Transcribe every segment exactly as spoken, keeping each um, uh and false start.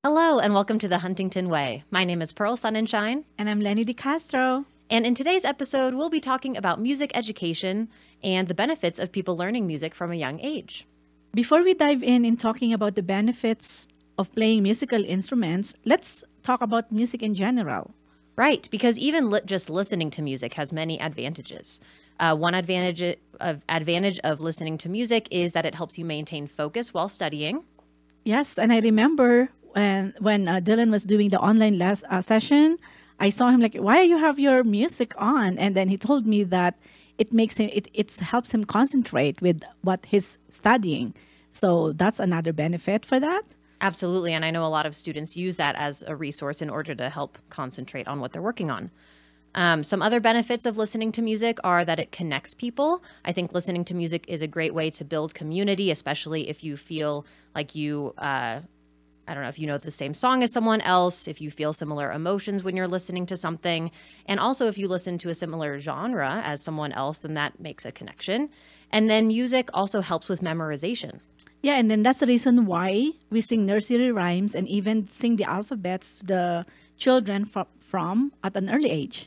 Hello and welcome to the Huntington Way. My name is Pearl Sunshine. And I'm Lenny DeCastro. And in today's episode, we'll be talking about music education and the benefits of people learning music from a young age. Before we dive in in talking about the benefits of playing musical instruments, let's talk about music in general. Right, because even li- just listening to music has many advantages. Uh, one advantage of, advantage of listening to music is that it helps you maintain focus while studying. Yes, and I remember when when uh, Dylan was doing the online les- uh, session, I saw him like, "Why you have your music on?" And then he told me that it makes him it it helps him concentrate with what he's studying. So that's another benefit for that. Absolutely, and I know a lot of students use that as a resource in order to help concentrate on what they're working on. Um, some other benefits of listening to music are that it connects people. I think listening to music is a great way to build community, especially if you feel like you, uh, I don't know, if you know the same song as someone else, if you feel similar emotions when you're listening to something. And also if you listen to a similar genre as someone else, then that makes a connection. And then music also helps with memorization. Yeah, and then that's the reason why we sing nursery rhymes and even sing the alphabets to the children from, from at an early age.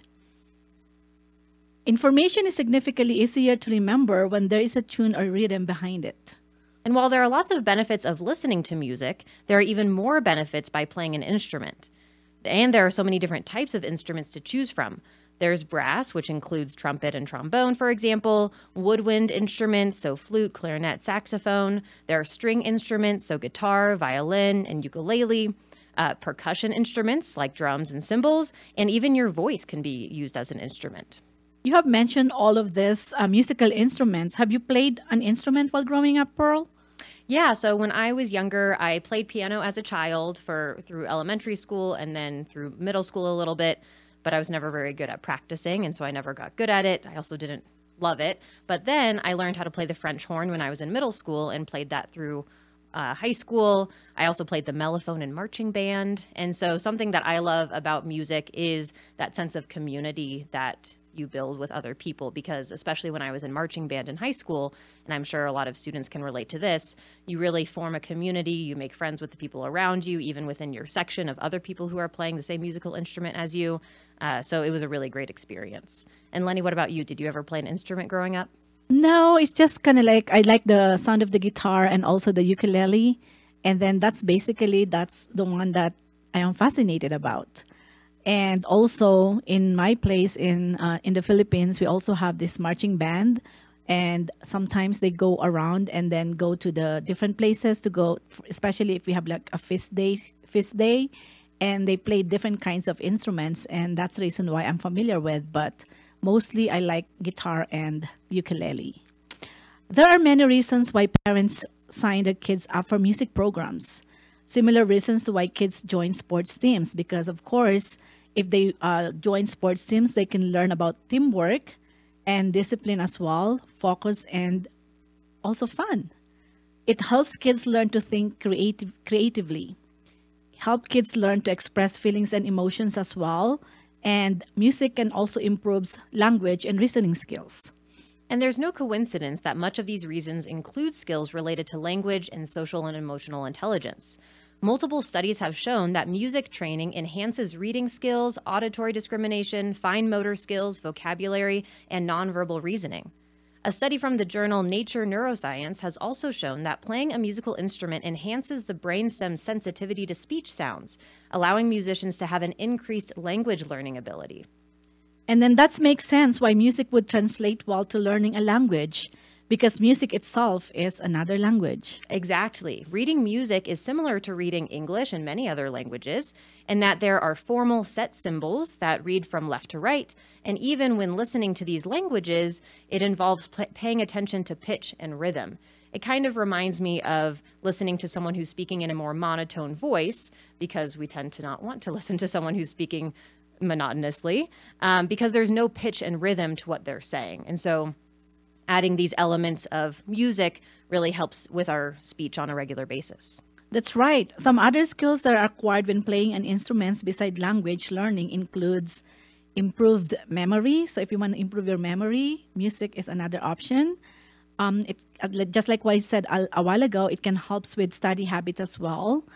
Information is significantly easier to remember when there is a tune or rhythm behind it. And while there are lots of benefits of listening to music, there are even more benefits by playing an instrument. And there are so many different types of instruments to choose from. There's brass, which includes trumpet and trombone, for example, woodwind instruments, so flute, clarinet, saxophone. There are string instruments, so guitar, violin, and ukulele. Uh, percussion instruments like drums and cymbals, and even your voice can be used as an instrument. You have mentioned all of this uh, musical instruments. Have you played an instrument while growing up, Pearl? Yeah, so when I was younger, I played piano as a child for through elementary school and then through middle school a little bit, but I was never very good at practicing, and so I never got good at it. I also didn't love it. But then I learned how to play the French horn when I was in middle school and played that through uh, high school. I also played the mellophone and marching band. And so something that I love about music is that sense of community that you build with other people, because especially when I was in marching band in high school, and I'm sure a lot of students can relate to this, you really form a community, you make friends with the people around you, even within your section of other people who are playing the same musical instrument as you. Uh, so it was a really great experience. And Lenny, what about you? Did you ever play an instrument growing up? No, it's just kind of like I like the sound of the guitar and also the ukulele. And then that's basically, that's the one that I am fascinated about. And also in my place in uh, in the Philippines, we also have this marching band, and sometimes they go around and then go to the different places to go, especially if we have like a feast day, feast day, and they play different kinds of instruments, and that's the reason why I'm familiar with. But mostly, I like guitar and ukulele. There are many reasons why parents sign their kids up for music programs. Similar reasons to why kids join sports teams, because of course, if they uh, join sports teams, they can learn about teamwork and discipline as well, focus, and also fun. It helps kids learn to think creative, creatively, help kids learn to express feelings and emotions as well, and music can also improve language and reasoning skills. And there's no coincidence that much of these reasons include skills related to language and social and emotional intelligence. Multiple studies have shown that music training enhances reading skills, auditory discrimination, fine motor skills, vocabulary, and nonverbal reasoning. A study from the journal Nature Neuroscience has also shown that playing a musical instrument enhances the brainstem's sensitivity to speech sounds, allowing musicians to have an increased language learning ability. And then that makes sense why music would translate well to learning a language, because music itself is another language. Exactly. Reading music is similar to reading English and many other languages, in that there are formal set symbols that read from left to right, and even when listening to these languages, it involves p- paying attention to pitch and rhythm. It kind of reminds me of listening to someone who's speaking in a more monotone voice, because we tend to not want to listen to someone who's speaking monotonously, um, because there's no pitch and rhythm to what they're saying. And so adding these elements of music really helps with our speech on a regular basis. That's right. Some other skills that are acquired when playing an instrument beside language learning includes improved memory. So if you want to improve your memory, music is another option. Um, it's uh, just like what I said a, a while ago, it can help with study habits as well.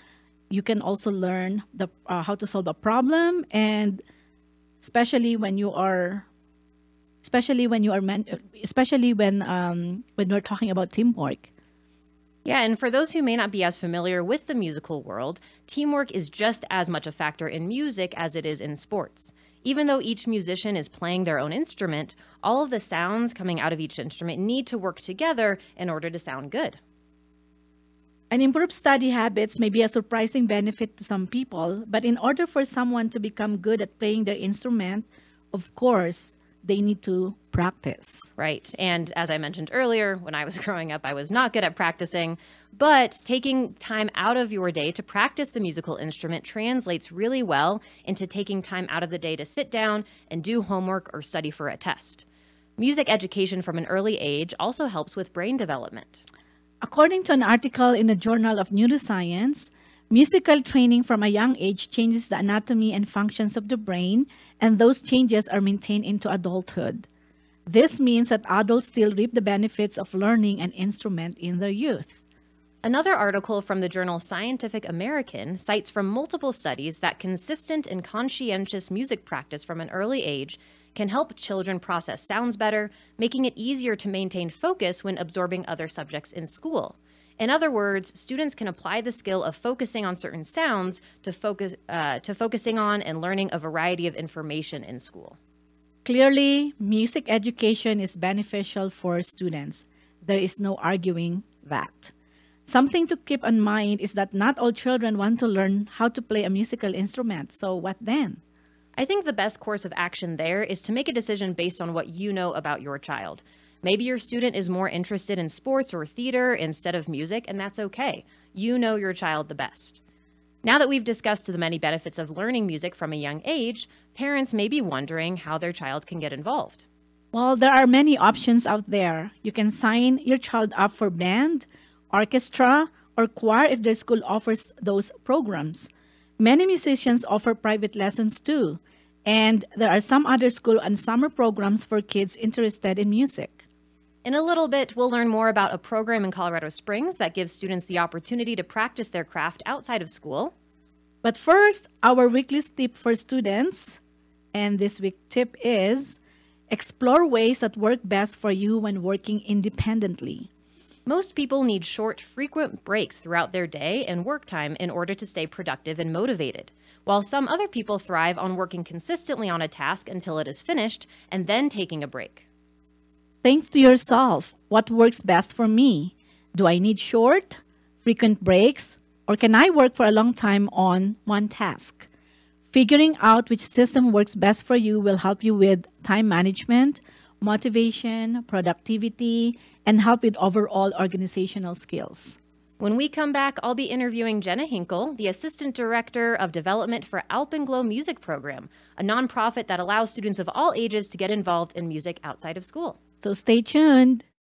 you can also learn the uh, how to solve a problem, and especially when you are especially when you are men, especially when um, when we're talking about teamwork. Yeah, and for those who may not be as familiar with the musical world, teamwork is just as much a factor in music as it is in sports. Even though each musician is playing their own instrument, all of the sounds coming out of each instrument need to work together in order to sound good. An improved study habits may be a surprising benefit to some people, but in order for someone to become good at playing their instrument, of course, they need to practice. Right. And as I mentioned earlier, when I was growing up, I was not good at practicing. But taking time out of your day to practice the musical instrument translates really well into taking time out of the day to sit down and do homework or study for a test. Music education from an early age also helps with brain development. According to an article in the Journal of Neuroscience, musical training from a young age changes the anatomy and functions of the brain, and those changes are maintained into adulthood. This means that adults still reap the benefits of learning an instrument in their youth. Another article from the journal Scientific American cites from multiple studies that consistent and conscientious music practice from an early age can help children process sounds better, making it easier to maintain focus when absorbing other subjects in school. In other words, students can apply the skill of focusing on certain sounds to focus uh, to focusing on and learning a variety of information in school. Clearly, music education is beneficial for students. There is no arguing that. Something to keep in mind is that not all children want to learn how to play a musical instrument. So what then? I think the best course of action there is to make a decision based on what you know about your child. Maybe your student is more interested in sports or theater instead of music, and that's okay. You know your child the best. Now that we've discussed the many benefits of learning music from a young age, parents may be wondering how their child can get involved. Well, there are many options out there. You can sign your child up for band, orchestra, or choir if their school offers those programs. Many musicians offer private lessons too, and there are some other school and summer programs for kids interested in music. In a little bit, we'll learn more about a program in Colorado Springs that gives students the opportunity to practice their craft outside of school. But first, our weekly tip for students, and this week tip is explore ways that work best for you when working independently. Most people need short, frequent breaks throughout their day and work time in order to stay productive and motivated, while some other people thrive on working consistently on a task until it is finished and then taking a break. Think to yourself, what works best for me? Do I need short, frequent breaks, or can I work for a long time on one task? Figuring out which system works best for you will help you with time management, motivation, productivity, and help with overall organizational skills. When we come back, I'll be interviewing Jenna Hinkle, the Assistant Director of Development for Alpenglow Music Program, a nonprofit that allows students of all ages to get involved in music outside of school. So stay tuned.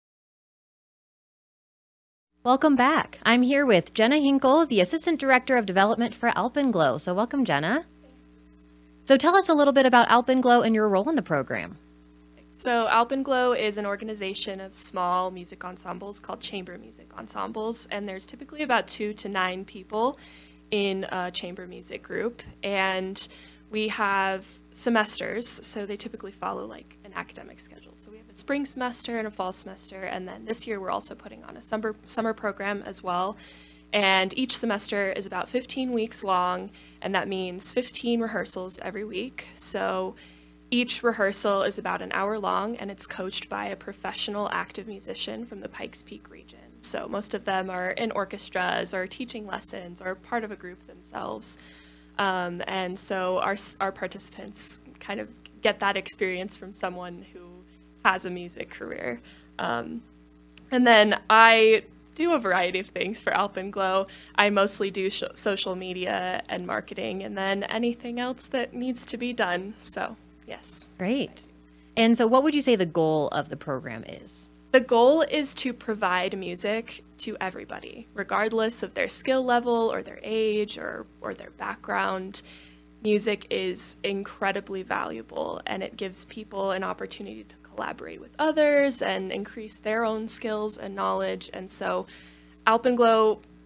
Welcome back. I'm here with Jenna Hinkle, the Assistant Director of Development for Alpenglow. So welcome, Jenna. So tell us a little bit about Alpenglow and your role in the program. So Alpenglow is an organization of small music ensembles called chamber music ensembles, and there's typically about two to nine people in a chamber music group, and we have semesters, so they typically follow like an academic schedule. So we have a spring semester and a fall semester, and then this year we're also putting on a summer summer program as well. And each semester is about fifteen weeks long, and that means fifteen rehearsals every week. So each rehearsal is about an hour long, and it's coached by a professional active musician from the Pikes Peak region. So most of them are in orchestras or teaching lessons or part of a group themselves. Um, and so our, our participants kind of get that experience from someone who has a music career. Um, and then I do a variety of things for Alpenglow. I mostly do sh- social media and marketing, and then anything else that needs to be done. So yes. Great. And so what would you say the goal of the program is? The goal is to provide music to everybody, regardless of their skill level or their age or, or their background. Music is incredibly valuable, and it gives people an opportunity to collaborate with others and increase their own skills and knowledge. And so Alpenglow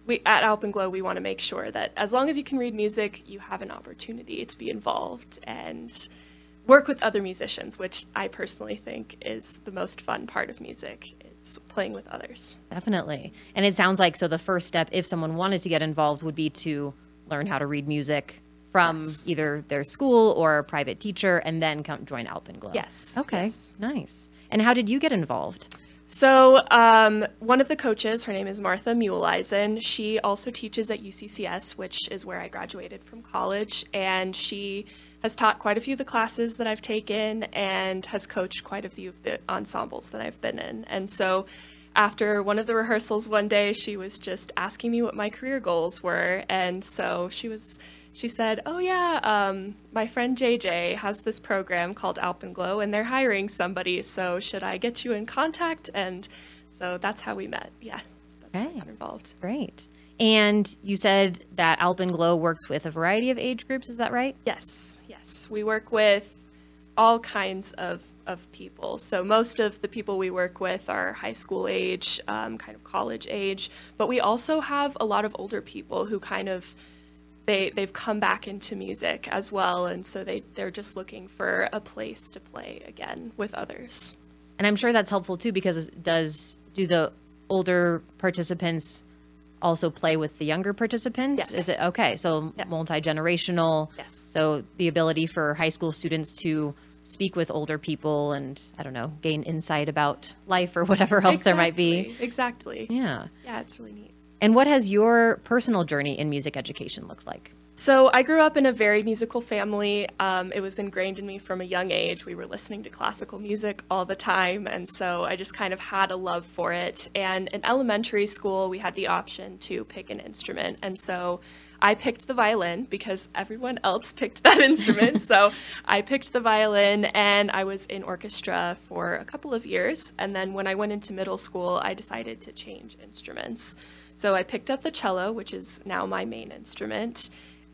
we at Alpenglow, we want to make sure that as long as you can read music, you have an opportunity to be involved and work with other musicians, which I personally think is the most fun part of music, is playing with others. Definitely. And it sounds like, so the first step, if someone wanted to get involved, would be to learn how to read music from Yes. either their school or a private teacher, and then come join Alpenglow. Yes, Okay. yes. Nice. And how did you get involved? So um, one of the coaches, her name is Martha Muleisen. She also teaches at U C C S, which is where I graduated from college, and she has taught quite a few of the classes that I've taken and has coached quite a few of the ensembles that I've been in. And so after one of the rehearsals one day, she was just asking me what my career goals were, and so she was She said, oh yeah, um, my friend J J has this program called Alpenglow, and they're hiring somebody, so should I get you in contact? And so that's how we met. Yeah, that's how I Okay. got involved. Great. And you said that Alpenglow works with a variety of age groups, is that right? Yes, yes. We work with all kinds of, of people. So most of the people we work with are high school age, um, kind of college age, but we also have a lot of older people who kind of They, they've come back into music as well, and so they, they're just looking for a place to play again with others. And I'm sure that's helpful too, because does do the older participants also play with the younger participants? Yes. Is it okay? So Yeah. multi-generational. Yes. So the ability for high school students to speak with older people and, I don't know, gain insight about life or whatever else there might be. Exactly. Yeah. Yeah, it's really neat. And what has your personal journey in music education looked like? So I grew up in a very musical family. Um, it was ingrained in me from a young age. We were listening to classical music all the time, and so I just kind of had a love for it. And in elementary school, we had the option to pick an instrument, and so I picked the violin because everyone else picked that instrument. So I picked the violin, and I was in orchestra for a couple of years. And then when I went into middle school, I decided to change instruments. So I picked up the cello, which is now my main instrument,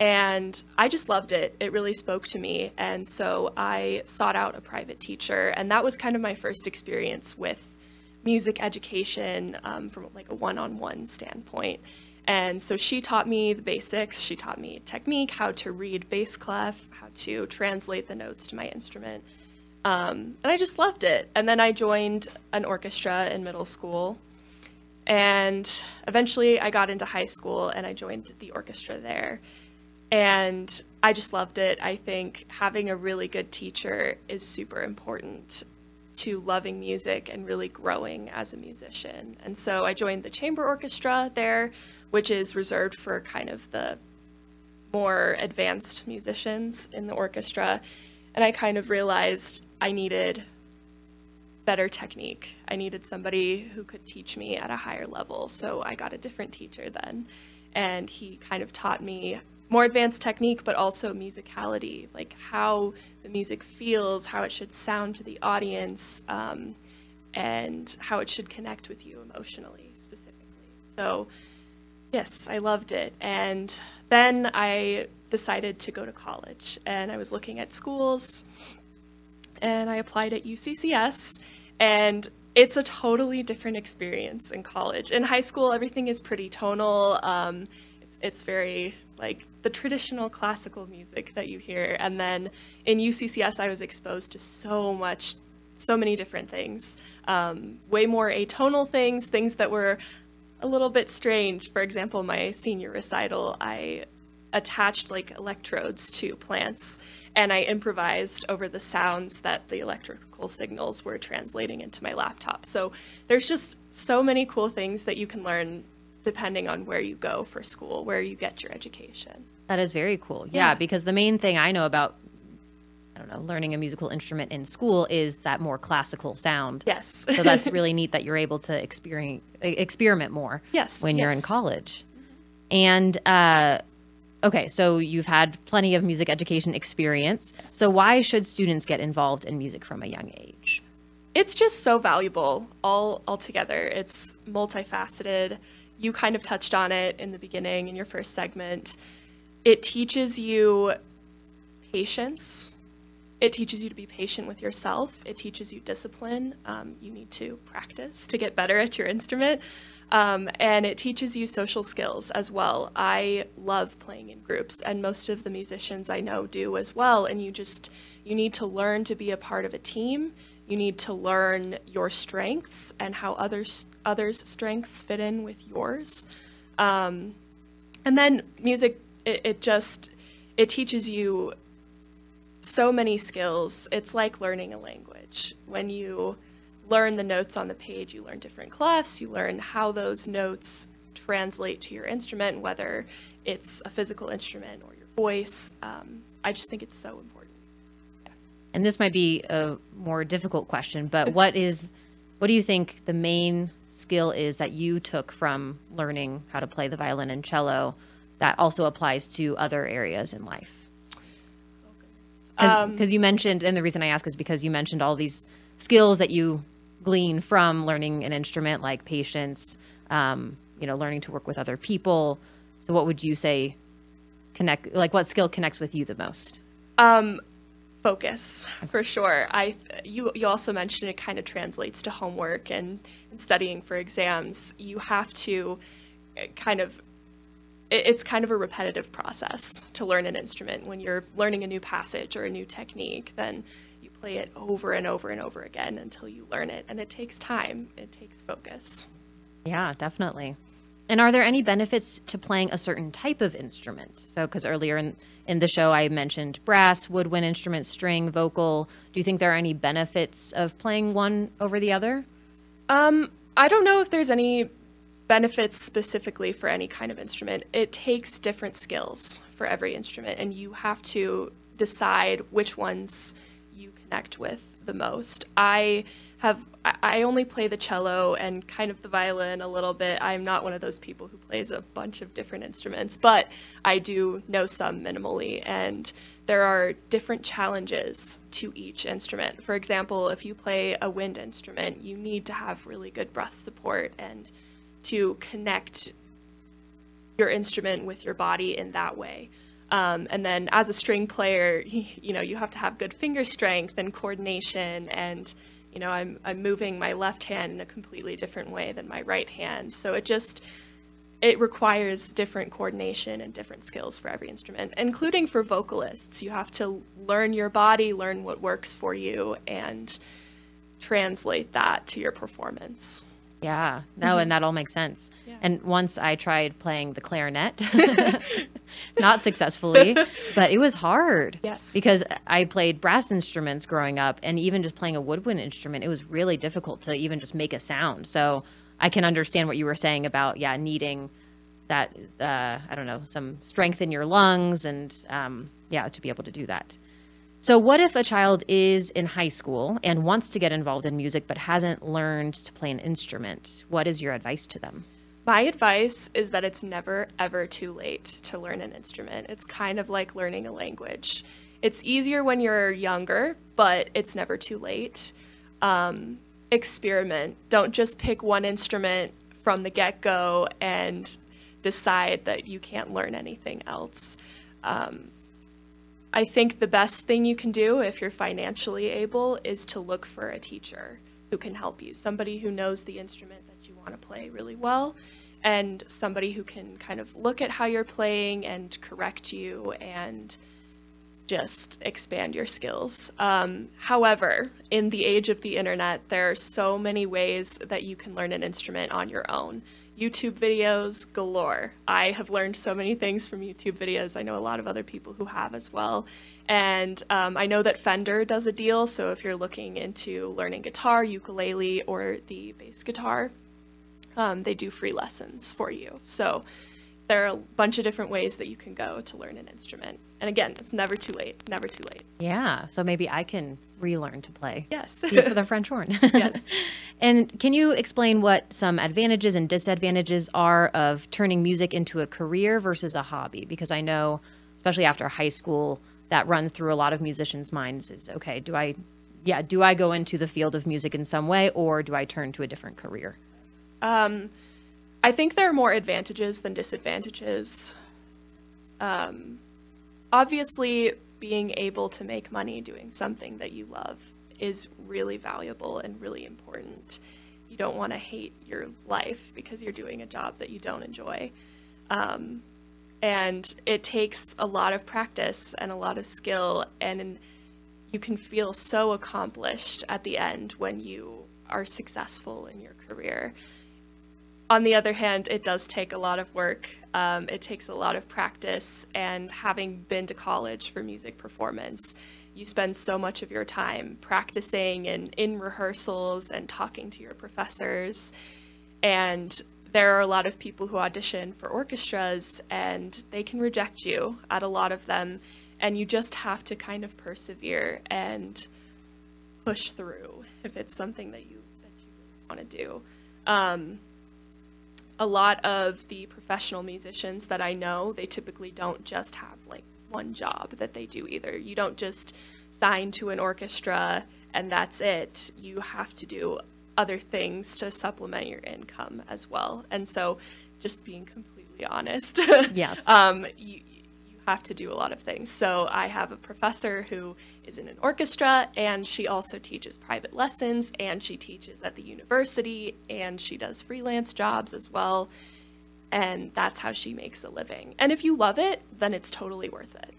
and I just loved it. It really spoke to me, and so I sought out a private teacher, and that was kind of my first experience with music education um, from like a one-on-one standpoint. And so she taught me the basics. She taught me technique, how to read bass clef, how to translate the notes to my instrument, um, and I just loved it. And then I joined an orchestra in middle school. And eventually I got into high school and I joined the orchestra there. And I just loved it. I think having a really good teacher is super important to loving music and really growing as a musician. And so I joined the chamber orchestra there, which is reserved for kind of the more advanced musicians in the orchestra. And I kind of realized I needed better technique. I needed somebody who could teach me at a higher level. So I got a different teacher then, and he kind of taught me more advanced technique, but also musicality, like how the music feels, how it should sound to the audience, um, and how it should connect with you emotionally specifically. So yes, I loved it. And then I decided to go to college, and I was looking at schools, and I applied at U C C S, and it's a totally different experience in college. In high school, everything is pretty tonal. Um, it's, it's very like the traditional classical music that you hear. And then in U C C S, I was exposed to so much, so many different things, um, way more atonal things, things that were a little bit strange. For example, my senior recital, I attached like electrodes to plants, and I improvised over the sounds that the electrical signals were translating into my laptop. So there's just so many cool things that you can learn depending on where you go for school, where you get your education. That is very cool. Yeah, Yeah. because the main thing I know about, I don't know, learning a musical instrument in school is that more classical sound. Yes. So that's really neat that you're able to experience, experiment more Yes, when you're in yes. college. And uh, okay, so you've had plenty of music education experience. So why should students get involved in music from a young age? It's just so valuable all altogether. It's multifaceted. You kind of touched on it in the beginning in your first segment. It teaches you patience. It teaches you to be patient with yourself. It teaches you discipline. Um, you need to practice to get better at your instrument. Um, and it teaches you social skills as well. I love playing in groups, and most of the musicians I know do as well. And you just, you need to learn to be a part of a team. You need to learn your strengths and how others others' strengths fit in with yours. Um, and then music, it, it just, it teaches you so many skills. It's like learning a language. When you learn the notes on the page, you learn different clefs, you learn how those notes translate to your instrument, whether it's a physical instrument or your voice. Um, I just think it's so important. And this might be a more difficult question, but what is, what do you think the main skill is that you took from learning how to play the violin and cello that also applies to other areas in life? Because Um, you mentioned, and the reason I ask is because you mentioned all these skills that you glean from learning an instrument, like patience, um, you know, learning to work with other people. So what would you say connect, like what skill connects with you the most? Um, focus, for sure. I you you also mentioned it kind of translates to homework and, and studying for exams. You have to kind of, it, it's kind of a repetitive process to learn an instrument. When you're learning a new passage or a new technique, then you play it over and over and over again until you learn it. And it takes time. It takes focus. Yeah, definitely. And are there any benefits to playing a certain type of instrument? So, because earlier in, in the show, I mentioned brass, woodwind instrument, string, vocal. Do you think there are any benefits of playing one over the other? Um, I don't know if there's any benefits specifically for any kind of instrument. It takes different skills for every instrument, and you have to decide which ones you connect with the most. I have I only play the cello and kind of the violin a little bit. I'm not one of those people who plays a bunch of different instruments, but I do know some minimally, and there are different challenges to each instrument. For example, if you play a wind instrument, you need to have really good breath support and to connect your instrument with your body in that way. Um, and then as a string player, you know, you have to have good finger strength and coordination, and you know, I'm I'm moving my left hand in a completely different way than my right hand. So it just, it requires different coordination and different skills for every instrument, including for vocalists. You have to learn your body, learn what works for you, and translate that to your performance. Yeah, no, mm-hmm. And that all makes sense. Yeah. And once I tried playing the clarinet, not successfully, but it was hard. Yes. Because I played brass instruments growing up, and even just playing a woodwind instrument, it was really difficult to even just make a sound. So I can understand what you were saying about, yeah, needing that, uh, I don't know, some strength in your lungs and, um, yeah, to be able to do that. So what if a child is in high school and wants to get involved in music but hasn't learned to play an instrument? What is your advice to them? My advice is that it's never, ever too late to learn an instrument. It's kind of like learning a language. It's easier when you're younger, but it's never too late. Um, experiment. Don't just pick one instrument from the get-go and decide that you can't learn anything else. Um, I think the best thing you can do if you're financially able is to look for a teacher who can help you, somebody who knows the instrument that you want to play really well, and somebody who can kind of look at how you're playing and correct you and just expand your skills. Um, however, in the age of the internet, there are so many ways that you can learn an instrument on your own. YouTube videos galore. I have learned so many things from YouTube videos. I know a lot of other people who have as well. And um, I know that Fender does a deal, so if you're looking into learning guitar, ukulele, or the bass guitar, um, they do free lessons for you. So there are a bunch of different ways that you can go to learn an instrument. And again, it's never too late, never too late. Yeah, so maybe I can relearn to play. Yes. See for the French horn. Yes. And can you explain what some advantages and disadvantages are of turning music into a career versus a hobby? Because I know, especially after high school, that runs through a lot of musicians' minds is, okay, do I, yeah, do I go into the field of music in some way, or do I turn to a different career? Um, I think there are more advantages than disadvantages. Um, obviously, being able to make money doing something that you love is really valuable and really important. you don't want to hate your life because you're doing a job that you don't enjoy. Um, and it takes a lot of practice and a lot of skill, and you can feel so accomplished at the end when you are successful in your career. On the other hand, it does take a lot of work. Um, it takes a lot of practice, and having been to college for music performance, you spend so much of your time practicing and in rehearsals and talking to your professors. And there are a lot of people who audition for orchestras, and they can reject you at a lot of them. And you just have to kind of persevere and push through if it's something that you, that you really want to do. Um, a lot of the professional musicians that I know, they typically don't just have like one job that they do either. You don't just sign to an orchestra and that's it. You have to do other things to supplement your income as well. And so just being completely honest, Yes. um, you, you have to do a lot of things. So I have a professor who is in an orchestra, and she also teaches private lessons, and she teaches at the university, and she does freelance jobs as well. And that's how she makes a living. And if you love it, then it's totally worth it.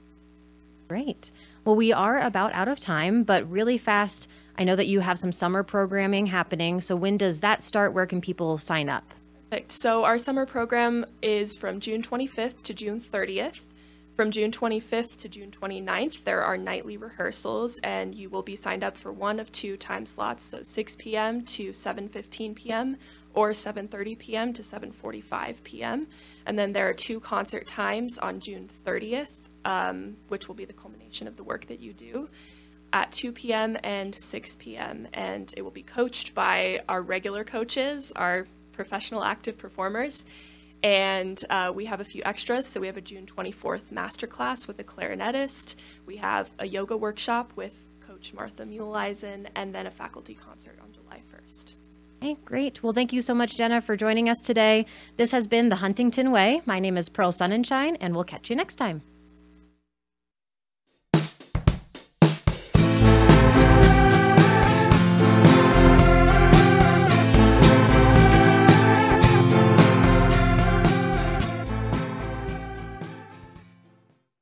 Great. Well, we are about out of time, but really fast, I know that you have some summer programming happening. So when does that start? Where can people sign up? Perfect. So our summer program is from June twenty-fifth to June thirtieth. From June twenty-fifth to June twenty-ninth, there are nightly rehearsals, and you will be signed up for one of two time slots, so six p.m. to seven fifteen p.m. or seven thirty p.m. to seven forty-five p.m. And then there are two concert times on June thirtieth, um, which will be the culmination of the work that you do, at two p.m. and six p.m. And it will be coached by our regular coaches, our professional active performers. And uh, we have a few extras. So we have a June twenty-fourth masterclass with a clarinetist. We have a yoga workshop with Coach Martha Muleisen, and then a faculty concert on July first. Okay, great. Well, thank you so much, Jenna, for joining us today. This has been The Huntington Way. My name is Pearl Sonnenschein, and we'll catch you next time.